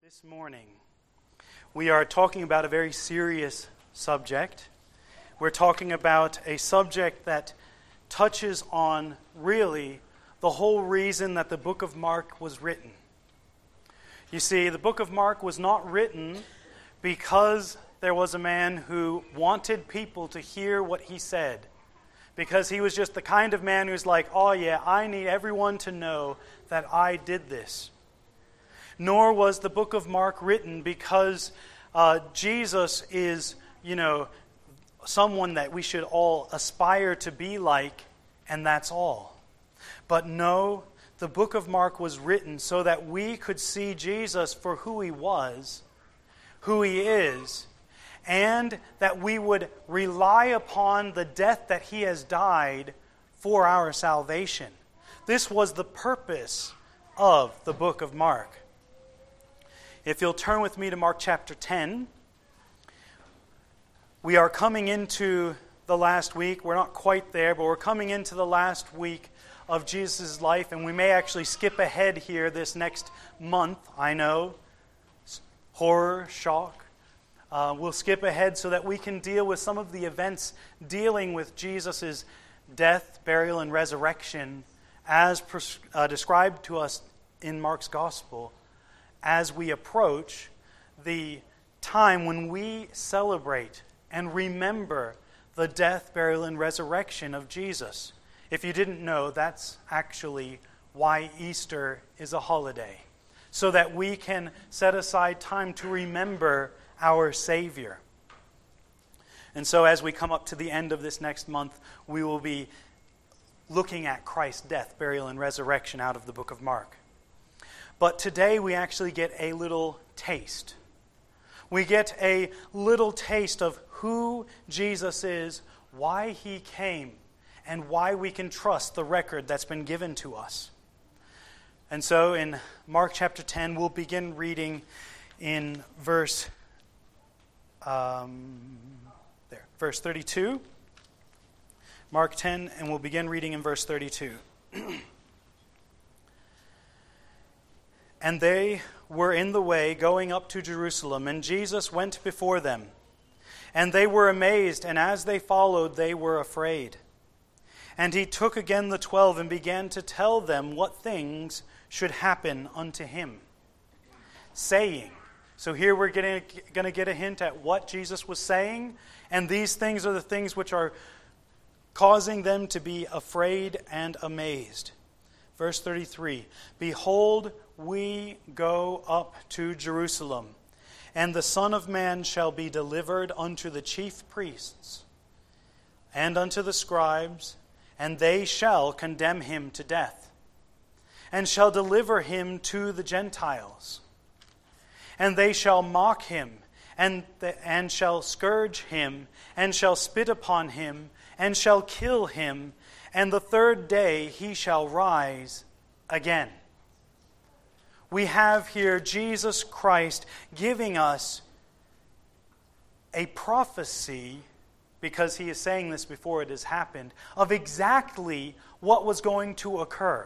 This morning, we are talking about a very serious subject. We're talking about a subject that touches on, really, the whole reason that the book of Mark was written. You see, the book of Mark was not written because there was a man who wanted people to hear what he said, because he was just the kind of man who's like, oh yeah, I need everyone to know that I did this. Nor was the book of Mark written because Jesus is, someone that we should all aspire to be like, and that's all. But no, the book of Mark was written so that we could see Jesus for who he was, who he is, and that we would rely upon the death that he has died for our salvation. This was the purpose of the book of Mark. If you'll turn with me to Mark chapter 10, we are coming into the last week. We're not quite there, but we're coming into the last week of Jesus' life, and we may actually skip ahead here this next month. I know, horror, shock. We'll skip ahead so that we can deal with some of the events dealing with Jesus' death, burial, and resurrection as described to us in Mark's gospel, as we approach the time when we celebrate and remember the death, burial, and resurrection of Jesus. If you didn't know, that's actually why Easter is a holiday, so that we can set aside time to remember our Savior. And so as we come up to the end of this next month, we will be looking at Christ's death, burial, and resurrection out of the book of Mark. But today we actually get a little taste. We get a little taste of who Jesus is, why he came, and why we can trust the record that's been given to us. And so in Mark chapter 10, we'll begin reading in verse 32. Mark 10, and we'll begin reading in verse 32. And they were in the way going up to Jerusalem, and Jesus went before them. And they were amazed, and as they followed, they were afraid. And he took again the 12 and began to tell them what things should happen unto him, saying, so here we're going to get a hint at what Jesus was saying, and these things are the things which are causing them to be afraid and amazed. Verse 33, behold, we go up to Jerusalem, and the Son of Man shall be delivered unto the chief priests and unto the scribes, and they shall condemn him to death, and shall deliver him to the Gentiles. And they shall mock him, and shall scourge him, and shall spit upon him, and shall kill him, and the third day he shall rise again. We have here Jesus Christ giving us a prophecy, because he is saying this before it has happened, of exactly what was going to occur.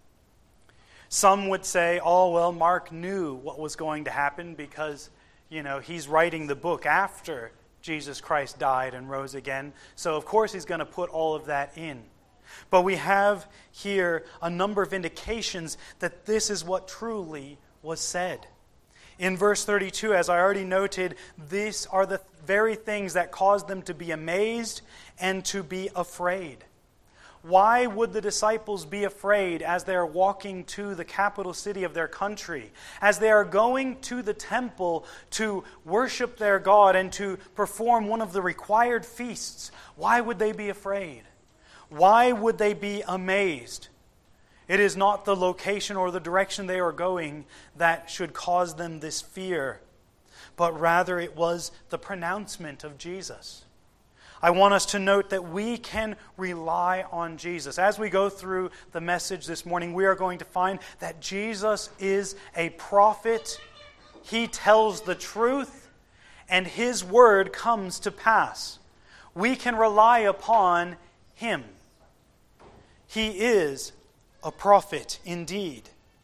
Some would say, oh, well, Mark knew what was going to happen because, he's writing the book after Jesus Christ died and rose again. So, of course, he's going to put all of that in. But we have here a number of indications that this is what truly was said. In verse 32, as I already noted, these are the very things that caused them to be amazed and to be afraid. Why would the disciples be afraid as they are walking to the capital city of their country, as they are going to the temple to worship their God and to perform one of the required feasts? Why would they be afraid? Why would they be amazed? It is not the location or the direction they are going that should cause them this fear, but rather it was the pronouncement of Jesus. I want us to note that we can rely on Jesus. As we go through the message this morning, we are going to find that Jesus is a prophet. He tells the truth, and his word comes to pass. We can rely upon him. He is a prophet indeed.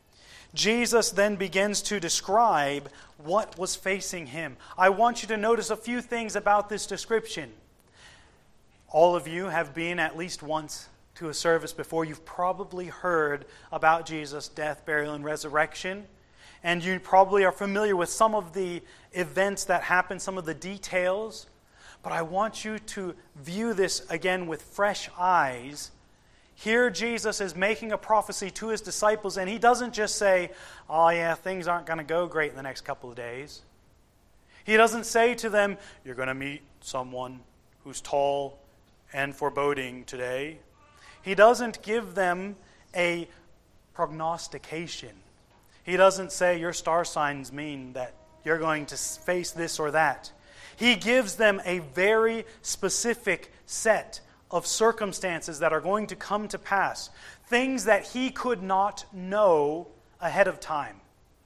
Jesus then begins to describe what was facing him. I want you to notice a few things about this description. All of you have been at least once to a service before. You've probably heard about Jesus' death, burial, and resurrection. And you probably are familiar with some of the events that happened, some of the details. But I want you to view this again with fresh eyes. Here Jesus is making a prophecy to his disciples, and he doesn't just say, oh yeah, things aren't going to go great in the next couple of days. He doesn't say to them, you're going to meet someone who's tall and foreboding today. He doesn't give them a prognostication. He doesn't say your star signs mean that you're going to face this or that. He gives them a very specific set of circumstances that are going to come to pass, things that he could not know ahead of time.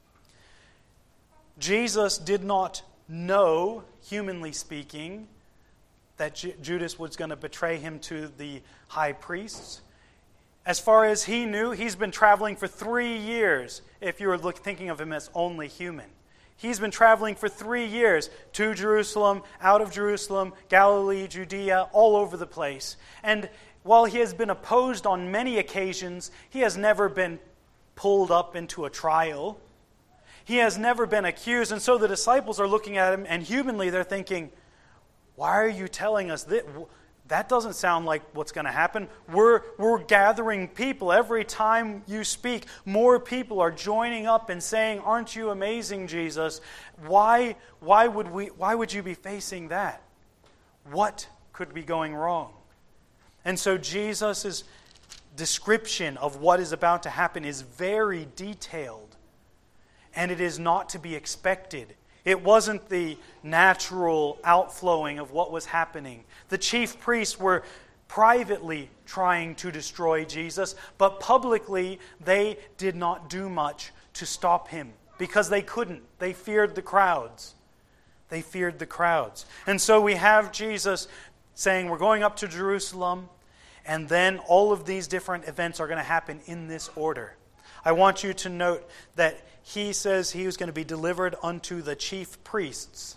Jesus did not know, humanly speaking, that Judas was going to betray him to the high priests. As far as he knew, he's been traveling for 3 years, if you were thinking of him as only human. He's been traveling for 3 years to Jerusalem, out of Jerusalem, Galilee, Judea, all over the place. And while he has been opposed on many occasions, he has never been pulled up into a trial. He has never been accused. And so the disciples are looking at him, and humanly they're thinking, why are you telling us this? That doesn't sound like what's going to happen. We're gathering people. Every time you speak, more people are joining up and saying, aren't you amazing, Jesus? Why would you be facing that? What could be going wrong? And so Jesus' description of what is about to happen is very detailed. And it is not to be expected. It wasn't the natural outflowing of what was happening. The chief priests were privately trying to destroy Jesus, but publicly they did not do much to stop him because they couldn't. They feared the crowds. They feared the crowds. And so we have Jesus saying, we're going up to Jerusalem, and then all of these different events are going to happen in this order. I want you to note that he says he was going to be delivered unto the chief priests.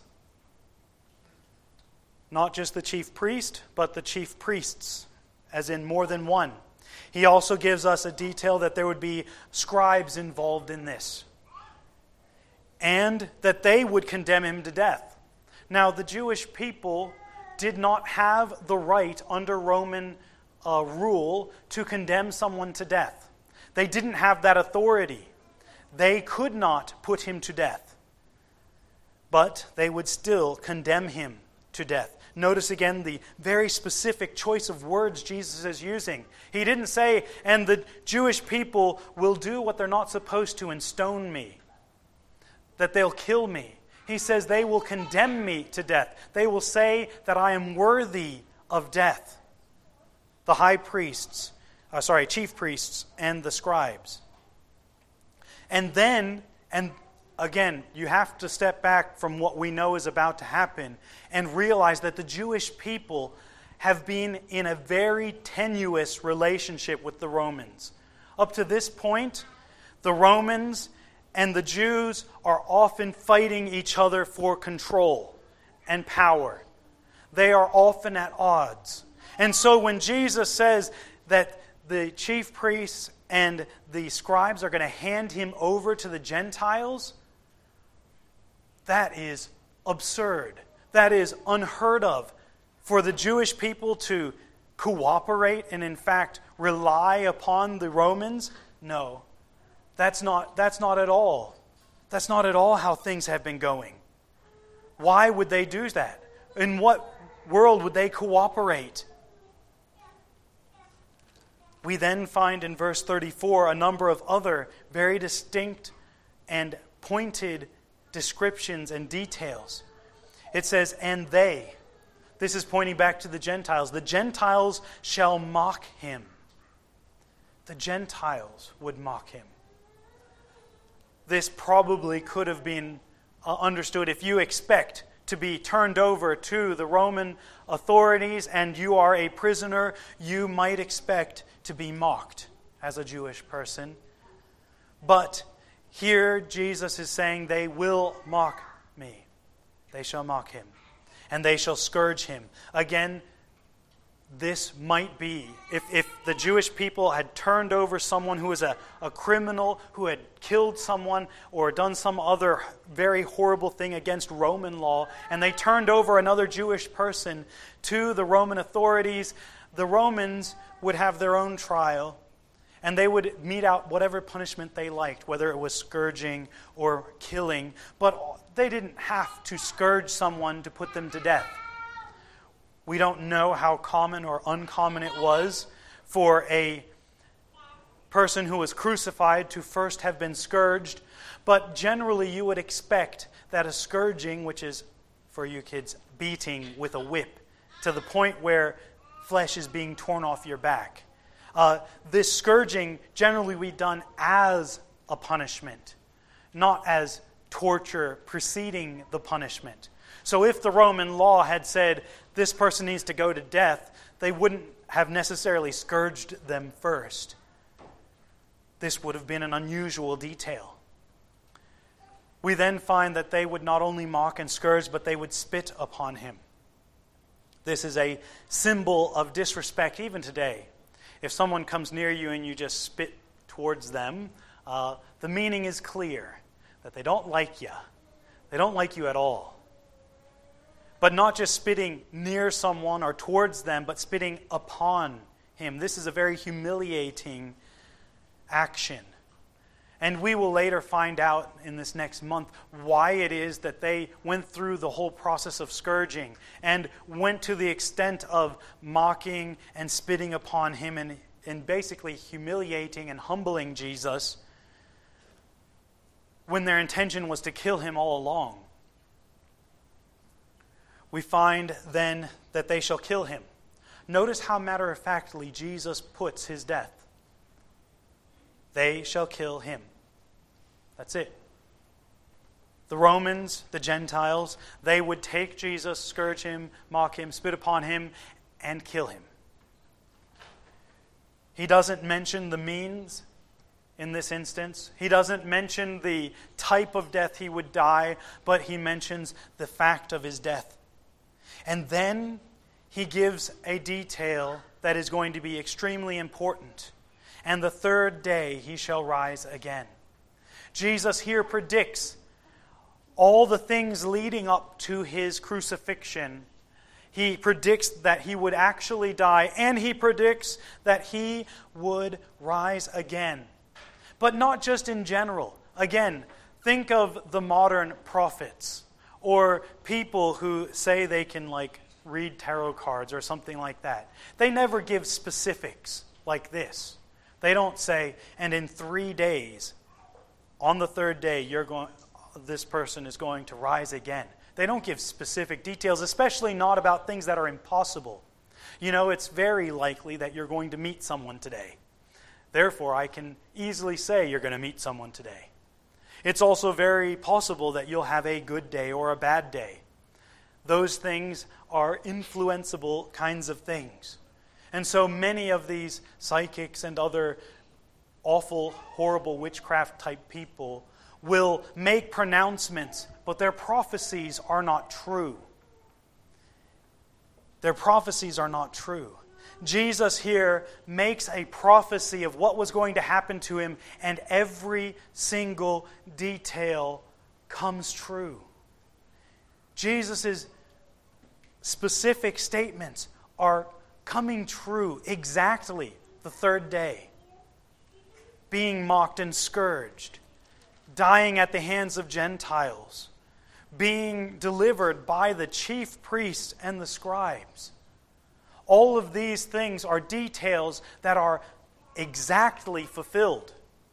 Not just the chief priest, but the chief priests, as in more than one. He also gives us a detail that there would be scribes involved in this, and that they would condemn him to death. Now, the Jewish people did not have the right under Roman rule to condemn someone to death. They didn't have that authority. They could not put him to death, but they would still condemn him to death. Notice again the very specific choice of words Jesus is using. He didn't say, and the Jewish people will do what they're not supposed to and stone me, that they'll kill me. He says they will condemn me to death. They will say that I am worthy of death. The chief priests and the scribes. And then, and again, you have to step back from what we know is about to happen and realize that the Jewish people have been in a very tenuous relationship with the Romans. Up to this point, the Romans and the Jews are often fighting each other for control and power. They are often at odds. And so when Jesus says that the chief priests and the scribes are going to hand him over to the Gentiles, that is absurd. That is unheard of for the Jewish people to cooperate and in fact rely upon the Romans. No, that's not at all. That's not at all how things have been going. Why would they do that? In what world would they cooperate? We then find in verse 34 a number of other very distinct and pointed descriptions and details. It says, and they. This is pointing back to the Gentiles. The Gentiles shall mock him. The Gentiles would mock him. This probably could have been understood if you expect to be turned over to the Roman authorities and you are a prisoner, you might expect to be mocked as a Jewish person. But Here Jesus is saying they will mock me. They shall mock him, and they shall scourge him. Again, this might be, if the Jewish people had turned over someone who was a criminal, who had killed someone or done some other very horrible thing against Roman law, and they turned over another Jewish person to the Roman authorities, the Romans would have their own trial, and they would mete out whatever punishment they liked, whether it was scourging or killing, but they didn't have to scourge someone to put them to death. We don't know how common or uncommon it was for a person who was crucified to first have been scourged, but generally you would expect that a scourging, which is, for you kids, beating with a whip, to the point where flesh is being torn off your back. This scourging generally would be done as a punishment, not as torture preceding the punishment. So if the Roman law had said, this person needs to go to death, they wouldn't have necessarily scourged them first. This would have been an unusual detail. We then find that they would not only mock and scourge, but they would spit upon him. This is a symbol of disrespect even today. If someone comes near you and you just spit towards them, the meaning is clear, that they don't like you. They don't like you at all. But not just spitting near someone or towards them, but spitting upon him. This is a very humiliating action. And we will later find out in this next month why it is that they went through the whole process of scourging and went to the extent of mocking and spitting upon him and basically humiliating and humbling Jesus when their intention was to kill him all along. We find then that they shall kill him. Notice how matter-of-factly Jesus puts his death. They shall kill him. That's it. The Romans, the Gentiles, they would take Jesus, scourge him, mock him, spit upon him, and kill him. He doesn't mention the means in this instance. He doesn't mention the type of death he would die, but he mentions the fact of his death. And then he gives a detail that is going to be extremely important. And the third day he shall rise again. Jesus here predicts all the things leading up to his crucifixion. He predicts that he would actually die, and he predicts that he would rise again. But not just in general. Again, think of the modern prophets, or people who say they can read tarot cards or something like that. They never give specifics like this. They don't say, and in 3 days, on the third day, this person is going to rise again. They don't give specific details, especially not about things that are impossible. It's very likely that you're going to meet someone today. Therefore, I can easily say you're going to meet someone today. It's also very possible that you'll have a good day or a bad day. Those things are influenceable kinds of things. And so many of these psychics and other awful, horrible witchcraft type people will make pronouncements, but their prophecies are not true. Their prophecies are not true. Jesus here makes a prophecy of what was going to happen to him, and every single detail comes true. Jesus' specific statements are coming true exactly the third day. Being mocked and scourged, dying at the hands of Gentiles, being delivered by the chief priests and the scribes. All of these things are details that are exactly fulfilled.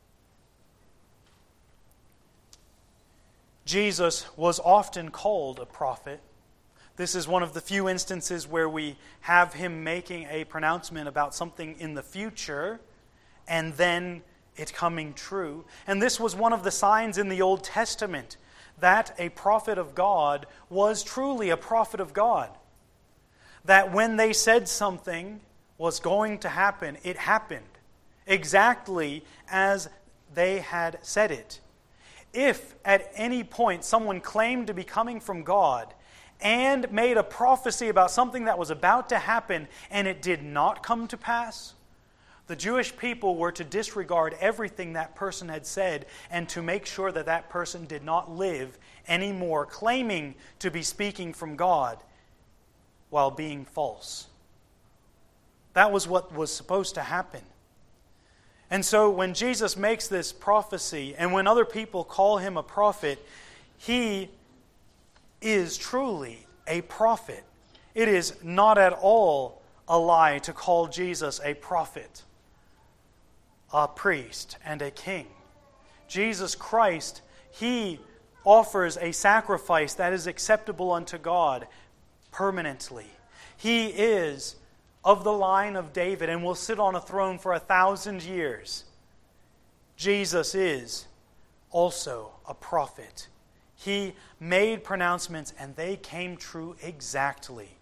Jesus was often called a prophet. This is one of the few instances where we have him making a pronouncement about something in the future and then it coming true. And this was one of the signs in the Old Testament that a prophet of God was truly a prophet of God. That when they said something was going to happen, it happened exactly as they had said it. if at any point someone claimed to be coming from God and made a prophecy about something that was about to happen and it did not come to pass, the Jewish people were to disregard everything that person had said and to make sure that that person did not live anymore claiming to be speaking from God while being false. That was what was supposed to happen. And so when Jesus makes this prophecy, and when other people call him a prophet, he is truly a prophet. It is not at all a lie to call Jesus a prophet, a priest, and a king. Jesus Christ, he offers a sacrifice that is acceptable unto God permanently. He is of the line of David and will sit on a throne for 1,000 years. Jesus is also a prophet. He made pronouncements and they came true exactly.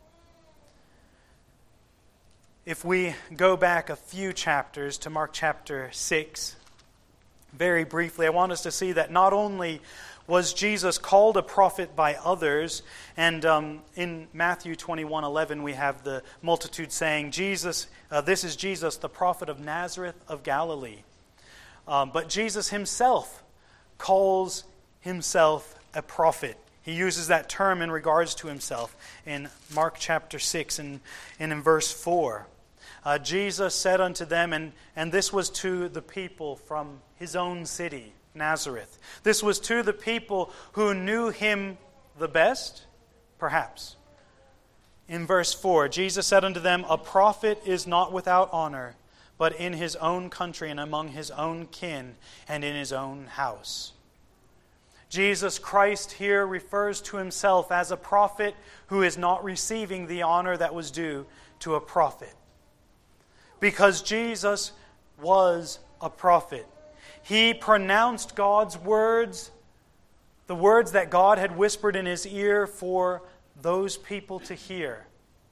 If we go back a few chapters to Mark chapter 6, very briefly, I want us to see that not only was Jesus called a prophet by others, and in Matthew 21:11 we have the multitude saying, "Jesus, this is Jesus, the prophet of Nazareth of Galilee." But Jesus himself calls himself a prophet. He uses that term in regards to himself in Mark chapter 6 and in verse 4. Jesus said unto them, and this was to the people from his own city, Nazareth. This was to the people who knew him the best, perhaps. In verse 4, Jesus said unto them, "A prophet is not without honor, but in his own country and among his own kin and in his own house." Jesus Christ here refers to himself as a prophet who is not receiving the honor that was due to a prophet. Because Jesus was a prophet. He pronounced God's words, the words that God had whispered in his ear for those people to hear.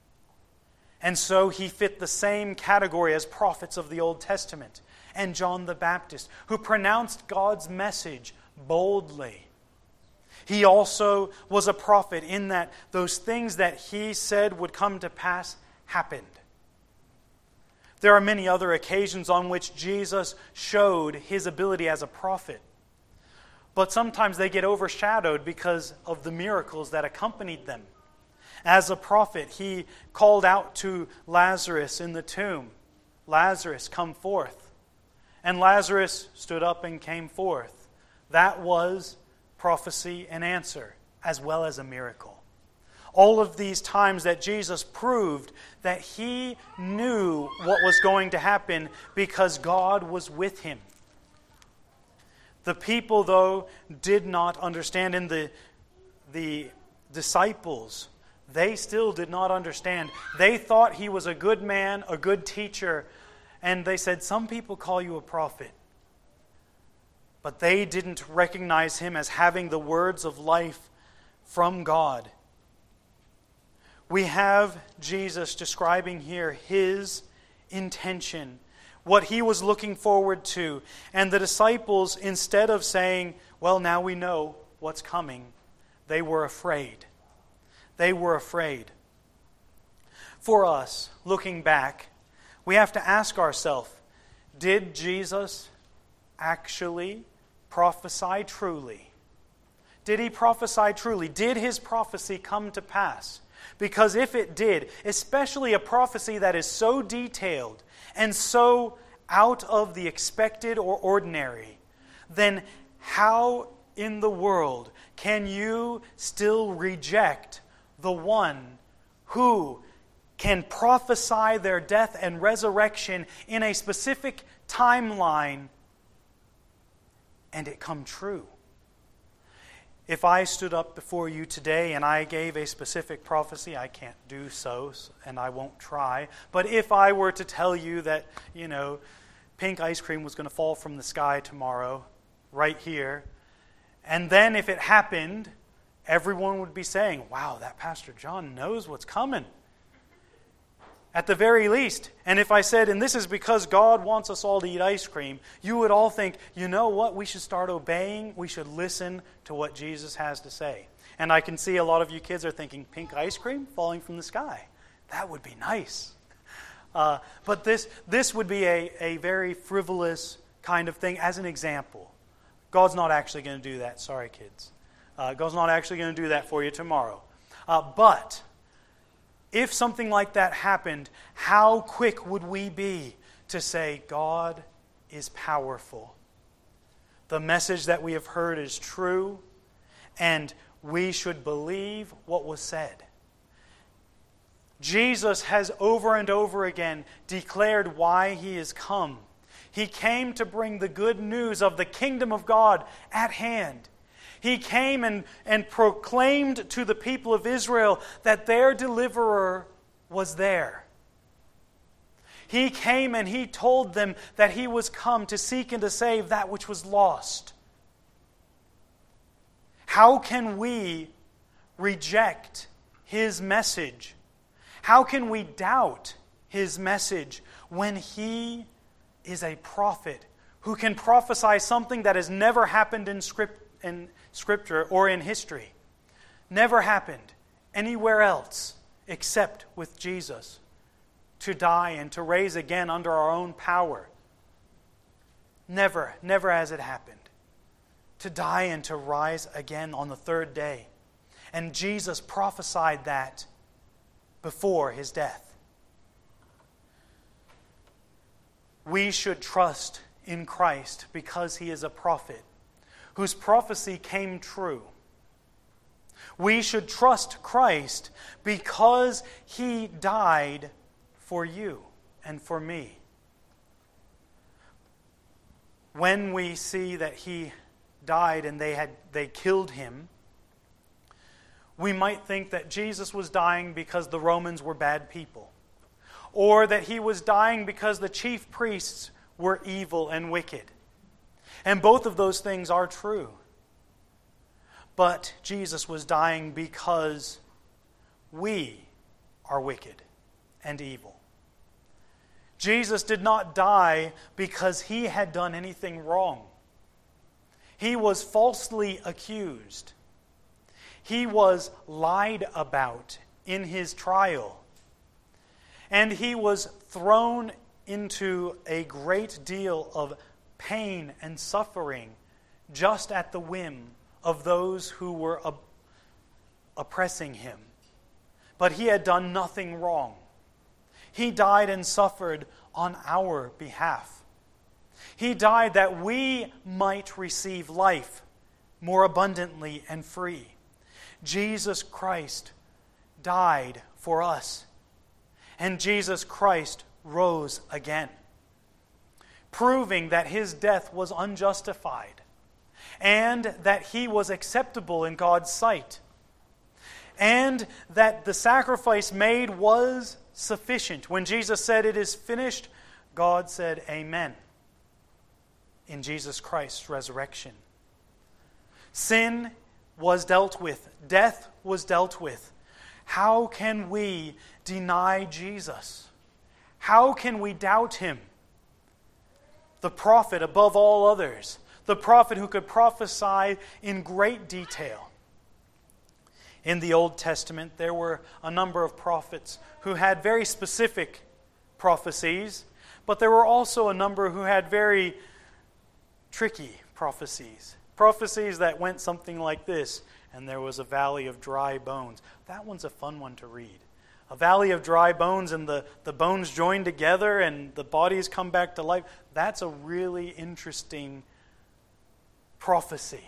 And so he fit the same category as prophets of the Old Testament and John the Baptist, who pronounced God's message boldly. He also was a prophet in that those things that he said would come to pass happened. There are many other occasions on which Jesus showed his ability as a prophet. But sometimes they get overshadowed because of the miracles that accompanied them. As a prophet, he called out to Lazarus in the tomb, "Lazarus, come forth." And Lazarus stood up and came forth. That was prophecy and answer, as well as a miracle. All of these times that Jesus proved that he knew what was going to happen because God was with him. The people, though, did not understand, and the disciples, they still did not understand. They thought he was a good man, a good teacher, and they said, "Some people call you a prophet." But they didn't recognize him as having the words of life from God. We have Jesus describing here his intention, what he was looking forward to. And the disciples, instead of saying, "Well, now we know what's coming," they were afraid. They were afraid. For us, looking back, we have to ask ourselves, did Jesus actually prophesy truly? Did he prophesy truly? Did his prophecy come to pass? Because if it did, especially a prophecy that is so detailed and so out of the expected or ordinary, then how in the world can you still reject the one who can prophesy their death and resurrection in a specific timeline and it come true? If I stood up before you today and I gave a specific prophecy, I can't do so, and I won't try. But if I were to tell you that, pink ice cream was going to fall from the sky tomorrow, right here, and then if it happened, everyone would be saying, "Wow, that Pastor John knows what's coming." At the very least, and if I said, and this is because God wants us all to eat ice cream, you would all think, you know what, we should start obeying, we should listen to what Jesus has to say. And I can see a lot of you kids are thinking, pink ice cream falling from the sky. That would be nice. But this would be a very frivolous kind of thing as an example. God's not actually going to do that. Sorry, kids. God's not actually going to do that for you tomorrow. But if something like that happened, how quick would we be to say, God is powerful. The message that we have heard is true, and we should believe what was said. Jesus has over and over again declared why He has come. He came to bring the good news of the kingdom of God at hand. He came and proclaimed to the people of Israel that their deliverer was there. He came and He told them that He was come to seek and to save that which was lost. How can we reject His message? How can we doubt His message when He is a prophet who can prophesy something that has never happened in Scripture or in history? Never happened anywhere else except with Jesus, to die and to raise again under our own power. Never has it happened. To die and to rise again on the third day. And Jesus prophesied that before His death. We should trust in Christ because He is a prophet whose prophecy came true. We should trust Christ because He died for you and for me. When we see that He died and they killed Him, we might think that Jesus was dying because the Romans were bad people, or that He was dying because the chief priests were evil and wicked. And both of those things are true. But Jesus was dying because we are wicked and evil. Jesus did not die because He had done anything wrong. He was falsely accused. He was lied about in His trial. And He was thrown into a great deal of pain and suffering just at the whim of those who were oppressing Him. But He had done nothing wrong. He died and suffered on our behalf. He died that we might receive life more abundantly and free. Jesus Christ died for us. And Jesus Christ rose again, proving that His death was unjustified and that He was acceptable in God's sight, and that the sacrifice made was sufficient. When Jesus said, "It is finished," God said, "Amen," in Jesus Christ's resurrection. Sin was dealt with. Death was dealt with. How can we deny Jesus? How can we doubt Him? The prophet above all others. The prophet who could prophesy in great detail. In the Old Testament, there were a number of prophets who had very specific prophecies, but there were also a number who had very tricky prophecies. Prophecies that went something like this: and there was a valley of dry bones. That one's a fun one to read. A valley of dry bones, and the bones join together and the bodies come back to life. That's a really interesting prophecy.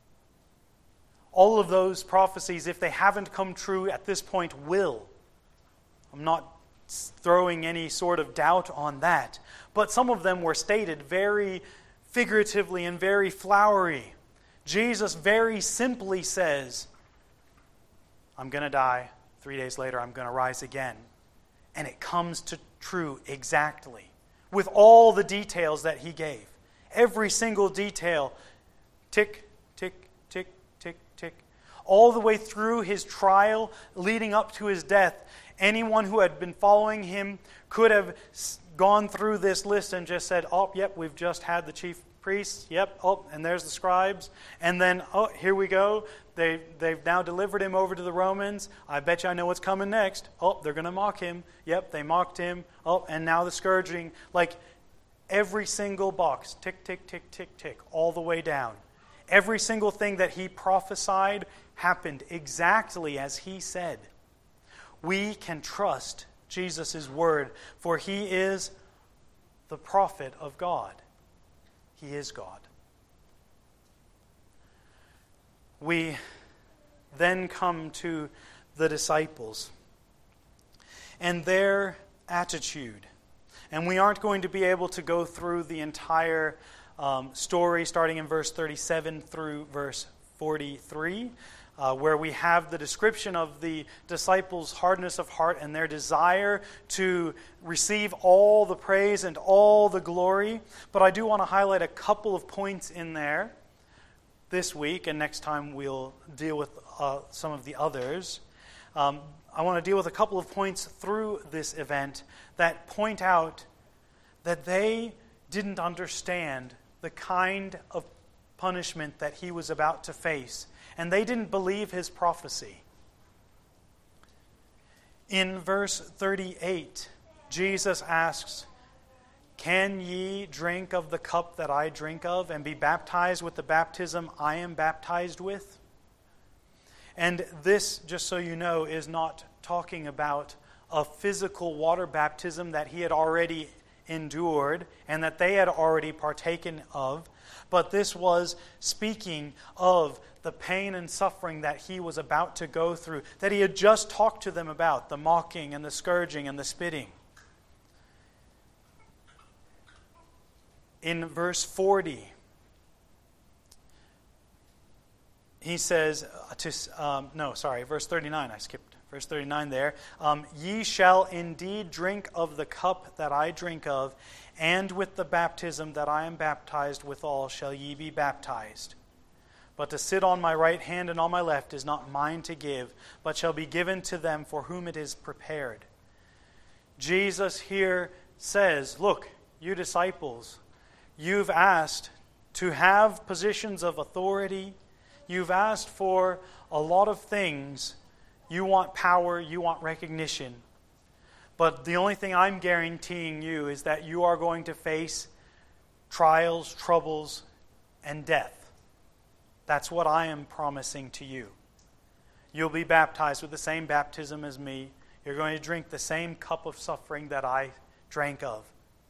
All of those prophecies, if they haven't come true at this point, will. I'm not throwing any sort of doubt on that. But some of them were stated very figuratively and very flowery. Jesus very simply says, "I'm going to die. 3 days later, I'm going to rise again." And it comes to true exactly, with all the details that He gave. Every single detail, tick, tick, tick, tick, tick. all the way through his trial leading up to his death. Anyone who had been following him could have gone through this list and just said, oh, yep, we've just had the chief priests, yep, oh, and there's the scribes, and then, oh, here we go, they've now delivered him over to the Romans, I bet you I know what's coming next, oh, they're going to mock him, yep, they mocked him, oh, and now the scourging, like every single box, tick, tick, tick, tick, tick, all the way down. Every single thing that he prophesied happened exactly as he said. We can trust Jesus' word, for he is the prophet of God. He is God. We then come to the disciples and their attitude. And we aren't going to be able to go through the entire story starting in verse 37 through verse 43, where we have the description of the disciples' hardness of heart and their desire to receive all the praise and all the glory. But I do want to highlight a couple of points in there this week, and next time we'll deal with some of the others. I want to deal with a couple of points through this event that point out that they didn't understand the kind of punishment that he was about to face, and they didn't believe his prophecy. In verse 38, Jesus asks, "Can ye drink of the cup that I drink of, and be baptized with the baptism I am baptized with?" And this, just so you know, is not talking about a physical water baptism that he had already endured and that they had already partaken of, but this was speaking of the pain and suffering that he was about to go through, that he had just talked to them about, the mocking and the scourging and the spitting. In verse 40, he says, verse 39, I skipped verse 39 there. "Ye shall indeed drink of the cup that I drink of, and with the baptism that I am baptized withal shall ye be baptized. But to sit on my right hand and on my left is not mine to give, but shall be given to them for whom it is prepared." Jesus here says, look, you disciples, you've asked to have positions of authority. You've asked for a lot of things. You want power, you want recognition. But the only thing I'm guaranteeing you is that you are going to face trials, troubles, and death. That's what I am promising to you. You'll be baptized with the same baptism as me. You're going to drink the same cup of suffering that I drank of.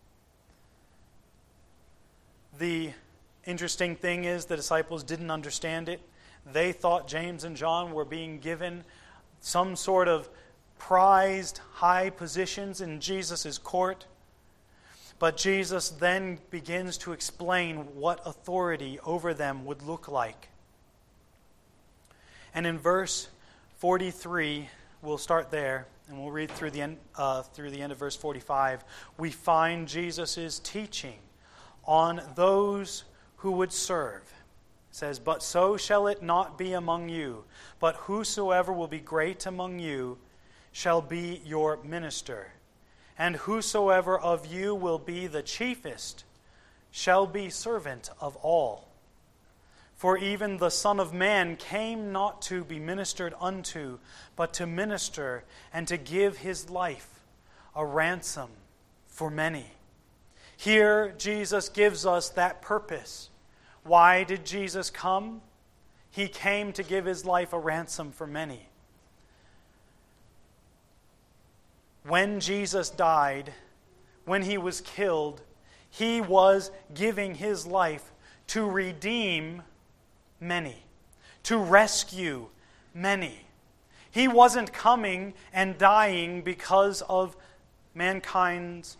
The interesting thing is the disciples didn't understand it. They thought James and John were being given some sort of prized high positions in Jesus' court. But Jesus then begins to explain what authority over them would look like. And in verse 43, we'll start there, and we'll read through the end of verse 45. We find Jesus' teaching on those who would serve. It says, "But so shall it not be among you, but whosoever will be great among you shall be your minister. And whosoever of you will be the chiefest shall be servant of all. For even the Son of Man came not to be ministered unto, but to minister and to give his life a ransom for many." Here, Jesus gives us that purpose. Why did Jesus come? He came to give his life a ransom for many. When Jesus died, when he was killed, he was giving his life to redeem many, to rescue many. He wasn't coming and dying because of mankind's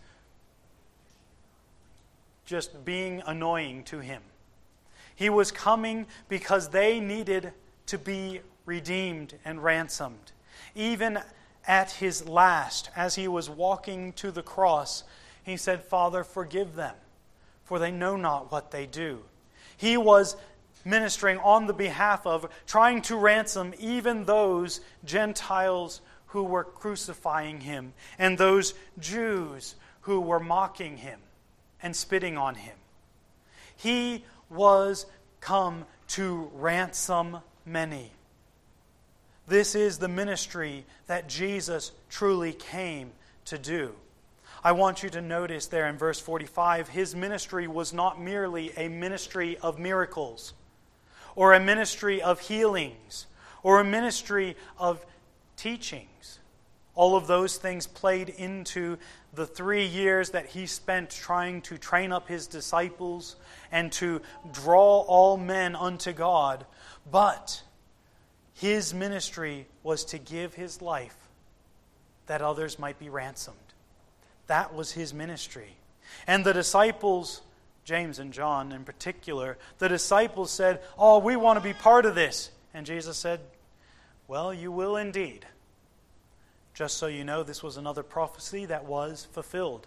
just being annoying to him. He was coming because they needed to be redeemed and ransomed. Even at his last, as he was walking to the cross, he said, "Father, forgive them, for they know not what they do." He was ministering on the behalf of, trying to ransom even those Gentiles who were crucifying him and those Jews who were mocking him and spitting on him. He was come to ransom many. This is the ministry that Jesus truly came to do. I want you to notice there in verse 45, his ministry was not merely a ministry of miracles, or a ministry of healings, or a ministry of teachings. All of those things played into the 3 years that he spent trying to train up his disciples and to draw all men unto God. But his ministry was to give his life that others might be ransomed. That was his ministry. And the disciples, James and John in particular, the disciples said, "Oh, we want to be part of this." And Jesus said, "Well, you will indeed. Just so you know, this was another prophecy that was fulfilled."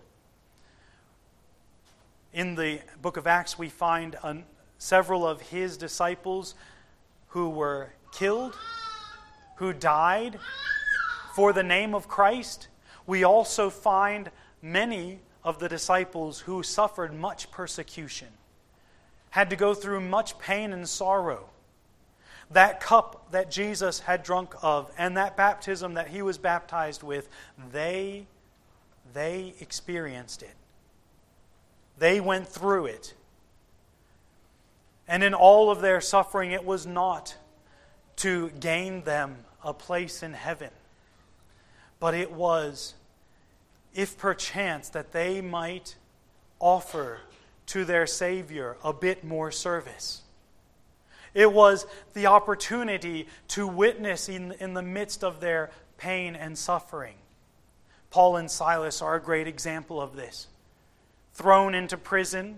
In the book of Acts, we find several of his disciples who were killed, who died for the name of Christ. We also find many of the disciples who suffered much persecution, had to go through much pain and sorrow. That cup that Jesus had drunk of and that baptism that he was baptized with, they experienced it. They went through it. And in all of their suffering, it was not to gain them a place in heaven, but it was, if perchance, that they might offer to their Savior a bit more service. It was the opportunity to witness in the midst of their pain and suffering. Paul and Silas are a great example of this. Thrown into prison,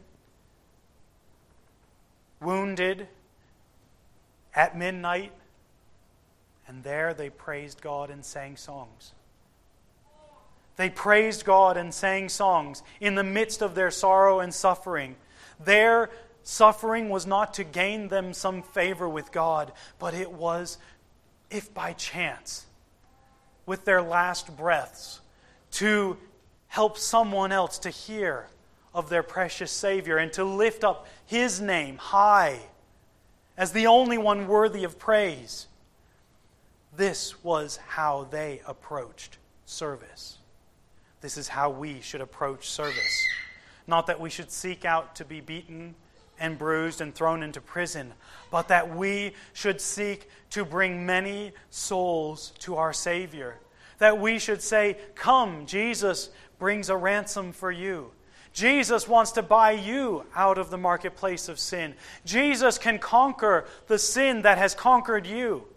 wounded at midnight, and there they praised God and sang songs. They praised God and sang songs in the midst of their sorrow and suffering. Their suffering was not to gain them some favor with God, but it was, if by chance, with their last breaths, to help someone else to hear of their precious Savior and to lift up his name high as the only one worthy of praise. This was how they approached service. This is how we should approach service. Not that we should seek out to be beaten and bruised and thrown into prison, but that we should seek to bring many souls to our Savior. That we should say, "Come, Jesus brings a ransom for you. Jesus wants to buy you out of the marketplace of sin. Jesus can conquer the sin that has conquered you."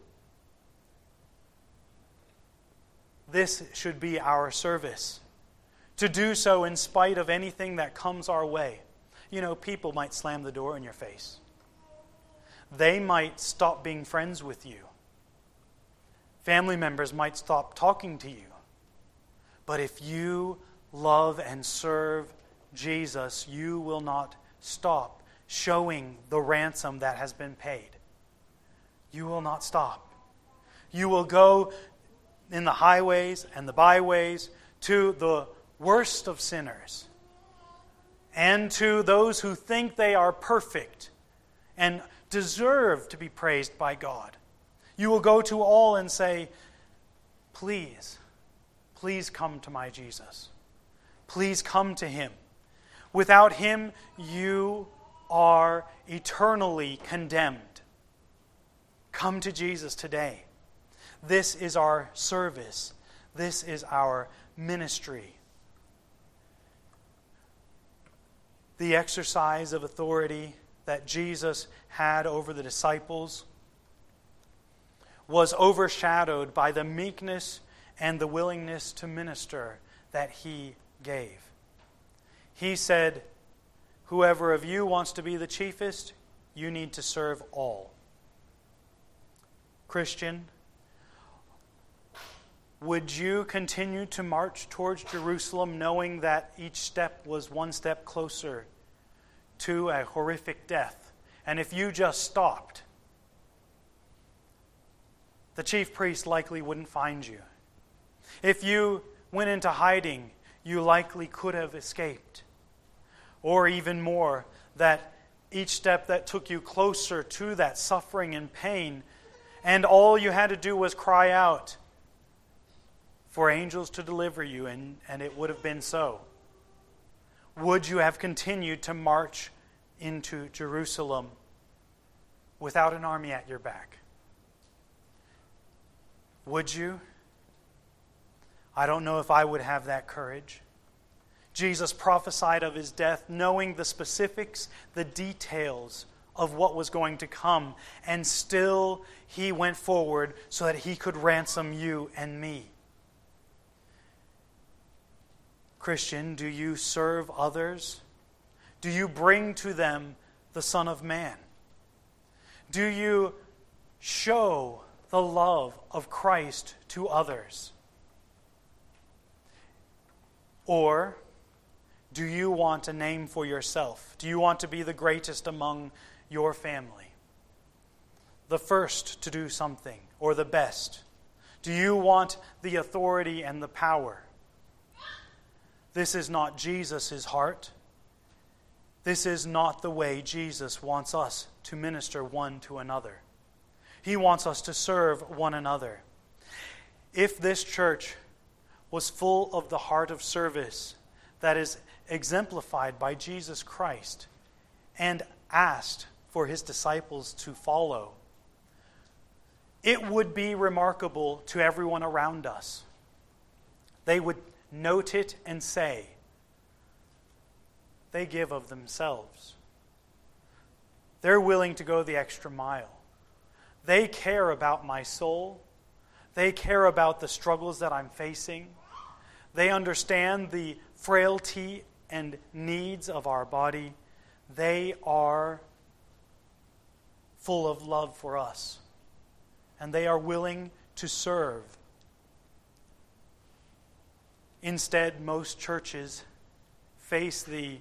This should be our service. To do so in spite of anything that comes our way. You know, people might slam the door in your face. They might stop being friends with you. Family members might stop talking to you. But if you love and serve Jesus, you will not stop showing the ransom that has been paid. You will not stop. You will go in the highways and the byways to the worst of sinners and to those who think they are perfect and deserve to be praised by God. You will go to all and say, "Please, please come to my Jesus. Please come to him. Without him, you are eternally condemned. Come to Jesus today." This is our service. This is our ministry. The exercise of authority that Jesus had over the disciples was overshadowed by the meekness and the willingness to minister that he gave. He said, "Whoever of you wants to be the chiefest, you need to serve all." Christian, would you continue to march towards Jerusalem knowing that each step was one step closer to a horrific death And if you just stopped, the chief priest likely wouldn't find you. If you went into hiding, you likely could have escaped. Or even more, that each step that took you closer to that suffering and pain, and all you had to do was cry out for angels to deliver you, and it would have been so. Would you have continued to march into Jerusalem without an army at your back? Would you? I don't know if I would have that courage. Jesus prophesied of his death, knowing the specifics, the details of what was going to come, and still he went forward so that he could ransom you and me. Christian, do you serve others? Do you bring to them the Son of Man? Do you show the love of Christ to others? Or do you want a name for yourself? Do you want to be the greatest among your family? The first to do something, or the best? Do you want the authority and the power? This is not Jesus' heart. This is not the way Jesus wants us to minister one to another. He wants us to serve one another. If this church was full of the heart of service that is exemplified by Jesus Christ and asked for his disciples to follow, it would be remarkable to everyone around us. They would note it and say, they give of themselves. They're willing to go the extra mile. They care about my soul. They care about the struggles that I'm facing. They understand the frailty and needs of our body. They are full of love for us. And they are willing to serve. Instead, most churches face the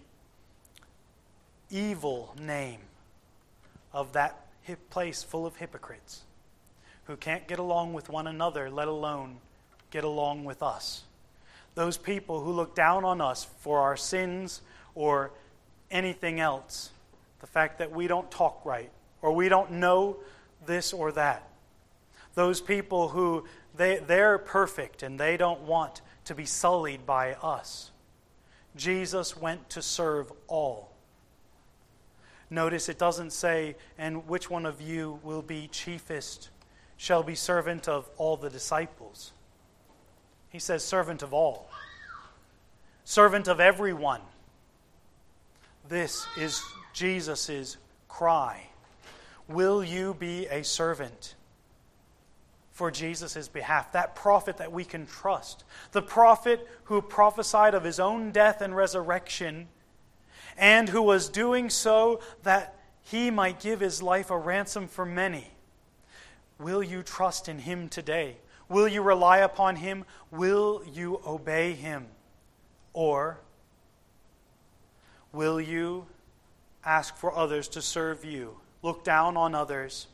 evil name of that place full of hypocrites who can't get along with one another, let alone get along with us. Those people who look down on us for our sins or anything else. The fact that we don't talk right or we don't know this or that. Those people who they're perfect and they don't want to be sullied by us. Jesus went to serve all. Notice it doesn't say, and which one of you will be chiefest, shall be servant of all the disciples. He says servant of all. Servant of everyone. This is Jesus' cry. Will you be a servant for Jesus' behalf? That prophet that we can trust. The prophet who prophesied of his own death and resurrection, and who was doing so that he might give his life a ransom for many. Will you trust in him today? Will you rely upon him? Will you obey him? Or will you ask for others to serve you? Look down on others?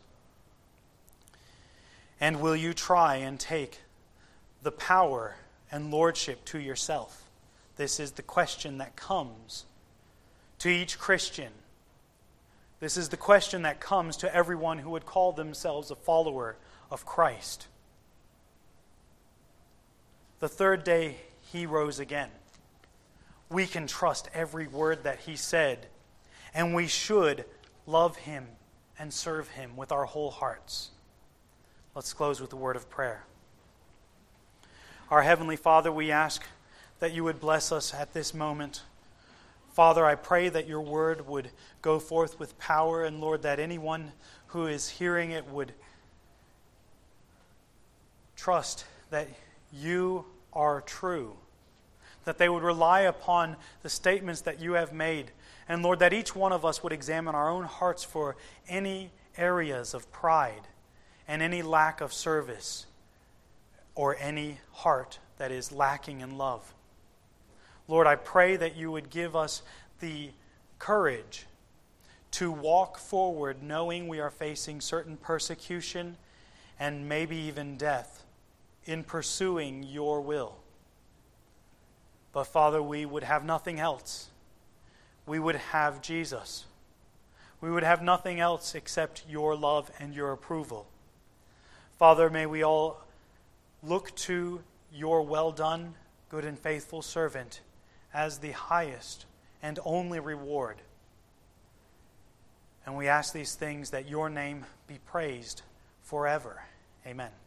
And will you try and take the power and lordship to yourself? This is the question that comes to each Christian. This is the question that comes to everyone who would call themselves a follower of Christ. The third day he rose again. We can trust every word that he said, and we should love him and serve him with our whole hearts. Let's close with a word of prayer. Our Heavenly Father, we ask that you would bless us at this moment. Father, I pray that your word would go forth with power, and Lord, that anyone who is hearing it would trust that you are true, that they would rely upon the statements that you have made, and Lord, that each one of us would examine our own hearts for any areas of pride and any lack of service or any heart that is lacking in love. Lord, I pray that you would give us the courage to walk forward knowing we are facing certain persecution and maybe even death in pursuing your will. But Father, we would have nothing else. We would have Jesus. We would have nothing else except your love and your approval. Father, may we all look to your well done, good and faithful servant as the highest and only reward. And we ask these things that your name be praised forever. Amen.